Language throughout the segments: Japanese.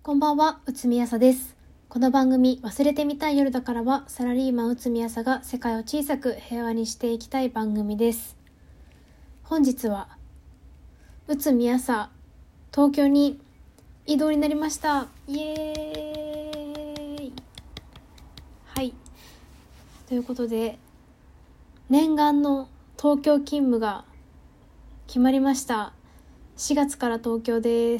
こんばんは、内海朝です。この番組、忘れてみたい夜だからは、サラリーマン内海朝が世界を小さく平和にしていきたい番組です。本日は、内海朝、東京に移動になりました。イエーイ。はい。ということで、念願の東京勤務が決まりました。4月から東京です。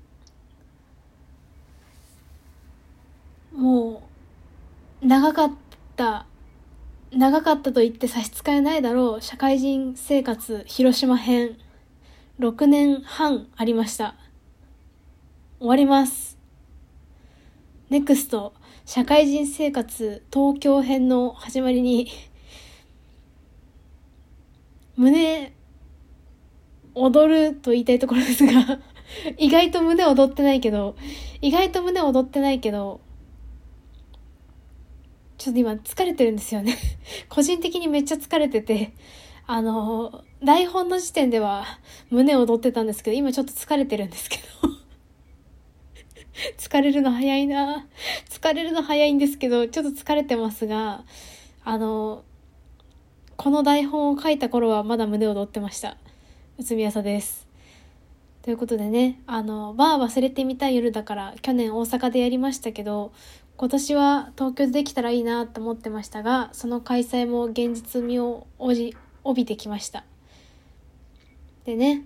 もう長かったと言って差し支えないだろう。社会人生活広島編6年半ありました。終わります。ネクスト社会人生活東京編の始まりに胸踊ると言いたいところですが意外と胸踊ってないけどちょっと今疲れてるんですよね個人的にめっちゃ疲れてて、台本の時点では胸を踊ってたんですけど、今ちょっと疲れてるんですけど疲れるの早いんですけど、ちょっと疲れてますが、この台本を書いた頃はまだ胸を踊ってました。内海朝です。ということでね、バー忘れてみたい夜だから去年大阪でやりましたけど、今年は東京でできたらいいなと思ってましたが、その開催も現実味を帯びてきました。でね、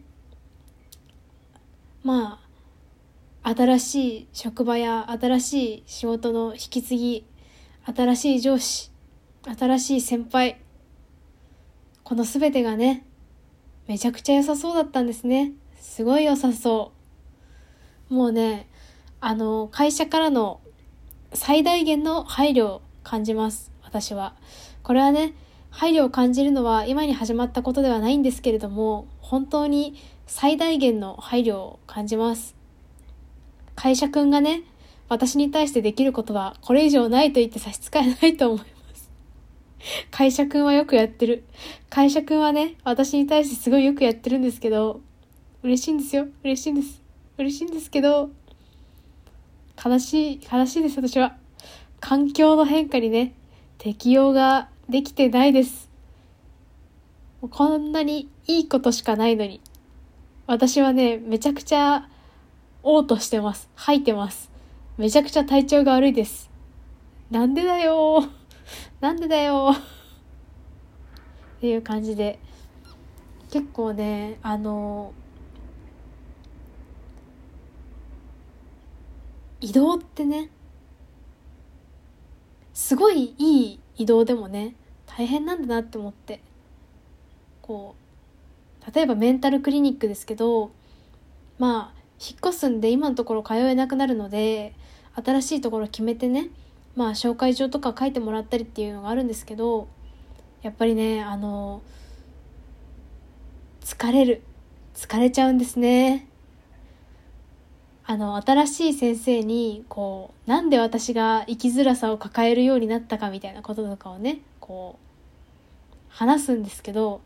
まあ新しい職場や新しい仕事の引き継ぎ、新しい上司、新しい先輩、この全てがね、めちゃくちゃ良さそうだったんですね。すごい良さそう。もうね、会社からの最大限の配慮を感じます、私は。これはね、配慮を感じるのは今に始まったことではないんですけれども、本当に最大限の配慮を感じます。会社くんがね、私に対してできることはこれ以上ないと言って差し支えないと思います。会社くんはよくやってる。会社くんはね、私に対してすごいよくやってるんですけど、嬉しいんですよ。嬉しいんですけど、悲しいです、私は。環境の変化にね、適応ができてないです。こんなにいいことしかないのに。私はね、めちゃくちゃ嘔吐してます。吐いてます。めちゃくちゃ体調が悪いです。なんでだよっていう感じで。結構ね、移動ってね、すごいいい移動でもね、大変なんだなって思って。こう、例えばメンタルクリニックですけど、まあ、引っ越すんで今のところ通えなくなるので、新しいところ決めてね、まあ紹介状とか書いてもらったりっていうのがあるんですけど、やっぱりね、疲れちゃうんですね。新しい先生に、こう、なんで私が生きづらさを抱えるようになったかみたいなこととかをね、こう、話すんですけど、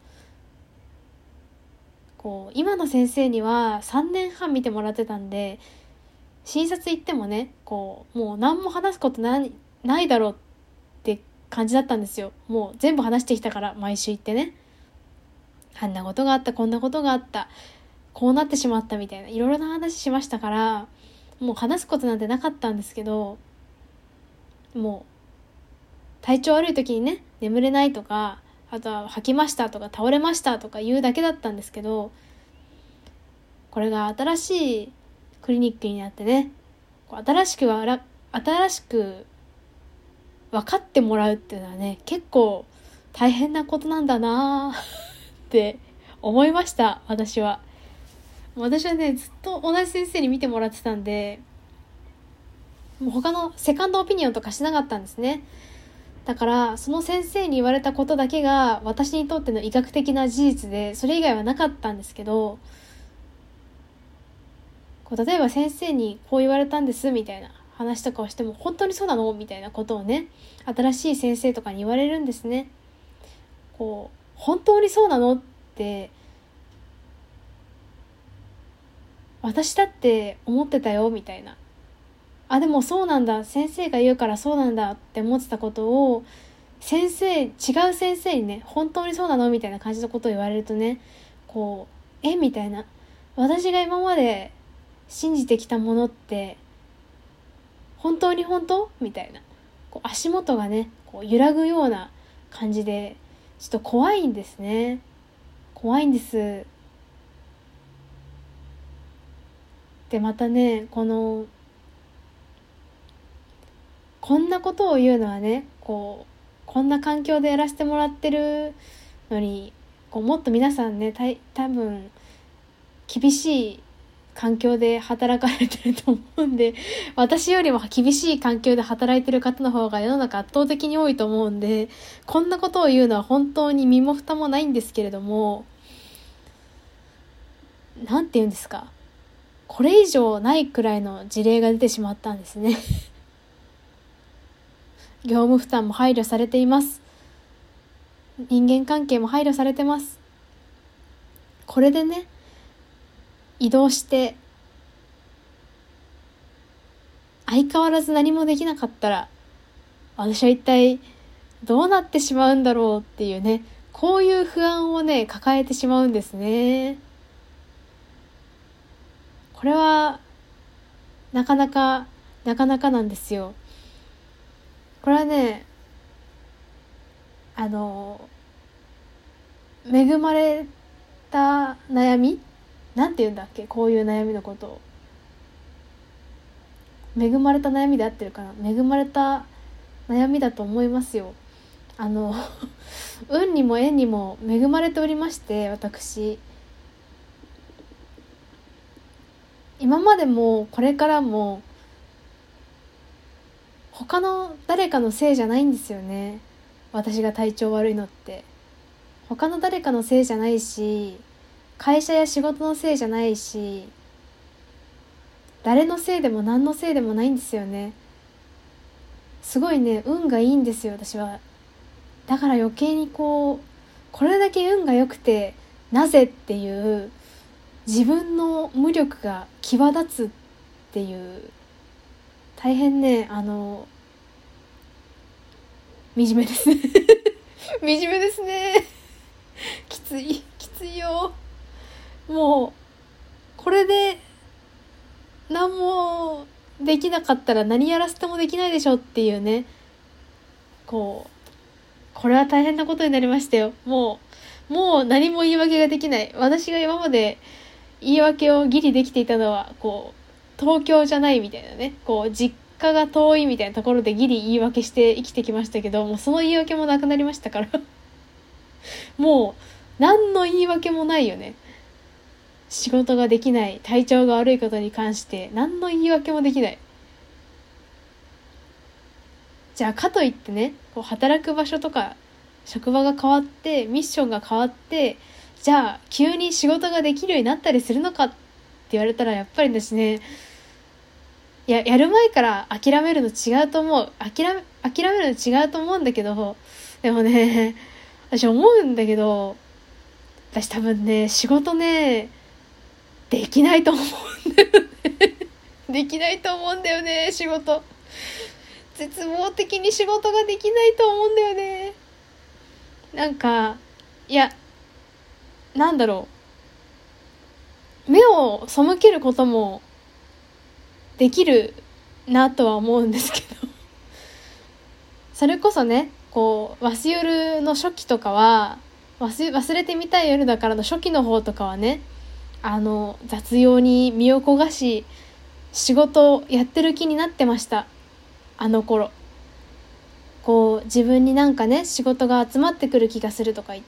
こう、今の先生には3年半見てもらってたんで、診察行ってもね、こう、もう何も話すことないだろうって感じだったんですよ。もう全部話してきたから、毎週行ってね。あんなことがあった、こんなことがあった、こうなってしまったみたいな、いろいろな話しましたから、もう話すことなんてなかったんですけど、もう、体調悪い時にね、眠れないとか、あとは吐きましたとか倒れましたとか言うだけだったんですけど、これが新しいクリニックになってね、新しく分かってもらうっていうのはね、結構大変なことなんだなって思いました、私は。私はね、ずっと同じ先生に見てもらってたんで、もう他のセカンドオピニオンとかしなかったんですね。だからその先生に言われたことだけが私にとっての医学的な事実で、それ以外はなかったんですけど、こう例えば先生にこう言われたんですみたいな話とかをしても、本当にそうなのみたいなことをね、新しい先生とかに言われるんですね。こう、本当にそうなのって、私だって思ってたよみたいな。 でもそうなんだ、先生が言うからそうなんだって思ってたことを違う先生にね、本当にそうなのみたいな感じのことを言われるとね、こうみたいな、私が今まで信じてきたものって本当に本当みたいな、こう足元がねこう揺らぐような感じで、ちょっと怖いんですね。怖いんです。でまたね、こんなことを言うのはね、こんな環境でやらせてもらってるのに、もっと皆さんね、多分厳しい環境で働かれてると思うんで、私よりも厳しい環境で働いてる方の方が世の中圧倒的に多いと思うんで、こんなことを言うのは本当に身も蓋もないんですけれども、なんて言うんですか、これ以上ないくらいの事例が出てしまったんですね。業務負担も配慮されています。人間関係も配慮されてます。これでね、移動して相変わらず何もできなかったら、私は一体どうなってしまうんだろうっていうね、こういう不安をね抱えてしまうんですね。これはなかなかなんですよ。これはね、恵まれた悩み、なんて言うんだっけ、こういう悩みのことを。恵まれた悩みで合ってるかな、恵まれた悩みだと思いますよ。運にも縁にも恵まれておりまして、私今までもこれからも他の誰かのせいじゃないんですよね。私が体調悪いのって他の誰かのせいじゃないし、会社や仕事のせいじゃないし、誰のせいでも何のせいでもないんですよね。すごいね、運がいいんですよ、私は。だから余計にこれだけ運が良くてなぜっていう自分の無力が際立つっていう、大変ね、惨めですね。惨めですね。きついよ。もうこれで何もできなかったら何やらせてもできないでしょっていうね、これは大変なことになりましたよ。もう何も言い訳ができない。私が今まで言い訳をギリできていたのは東京じゃないみたいなね、実家が遠いみたいなところでギリ言い訳して生きてきましたけど、もうその言い訳もなくなりましたからもう何の言い訳もないよね。仕事ができない、体調が悪いことに関して何の言い訳もできない。じゃあかといってね、働く場所とか職場が変わってミッションが変わって、じゃあ急に仕事ができるようになったりするのかって言われたら、やっぱりですね、やる前から諦めるの違うと思う。諦めるの違うと思うんだけど、でもね、私思うんだけど、私多分ね、仕事ね、できないと思うんだよね。できないと思うんだよね、仕事。絶望的に仕事ができないと思うんだよね。なんか、なんだろう。目を背けることもできるなとは思うんですけど。それこそね、バス夜の初期とかは、忘れてみたい夜だからの初期の方とかはね、雑用に身を焦がし、仕事をやってる気になってました。あの頃。自分になんかね、仕事が集まってくる気がするとか言って、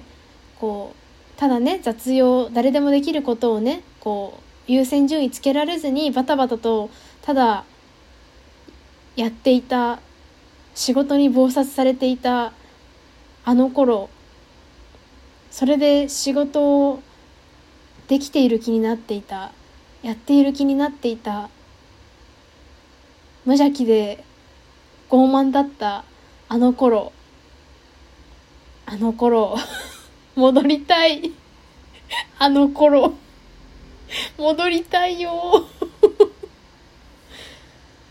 ただね、雑用、誰でもできることをね、優先順位つけられずにバタバタとただやっていた、仕事に忙殺されていたあの頃、それで仕事をできている気になっていた、やっている気になっていた、無邪気で傲慢だったあの頃戻りたい。あの頃戻りたいよ。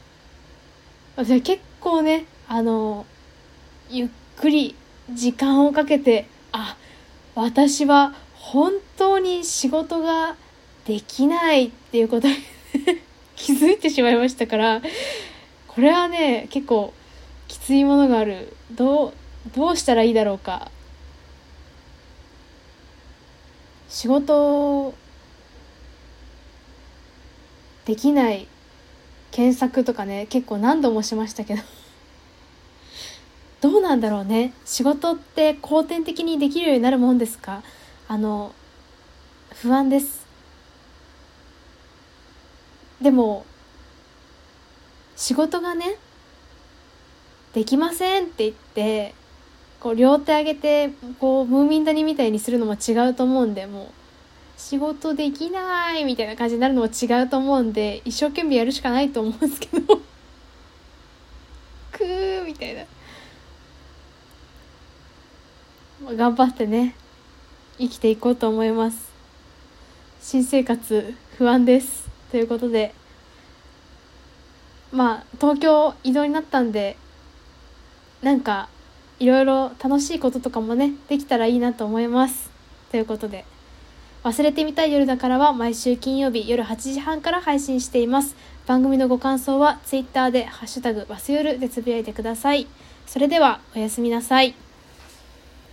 私は結構ねゆっくり時間をかけて、私は本当に仕事ができないっていうことに気づいてしまいましたから、これはね結構きついものがある。どうしたらいいだろうか。仕事できない検索とかね結構何度もしましたけどどうなんだろうね。仕事って後天的にできるようになるもんですか？不安です。でも仕事がねできませんって言ってこう両手上げてこうムーミン谷みたいにするのも違うと思うんで、もう仕事できないみたいな感じになるのも違うと思うんで、一生懸命やるしかないと思うんですけどくーみたいな、頑張ってね生きていこうと思います。新生活不安ですということで、東京移動になったんで、なんかいろいろ楽しいこととかもねできたらいいなと思いますということで、忘れてみたい夜だからは毎週金曜日夜8時半から配信しています。番組のご感想はツイッターでハッシュタグわすよるでつぶやいてください。それではおやすみなさい。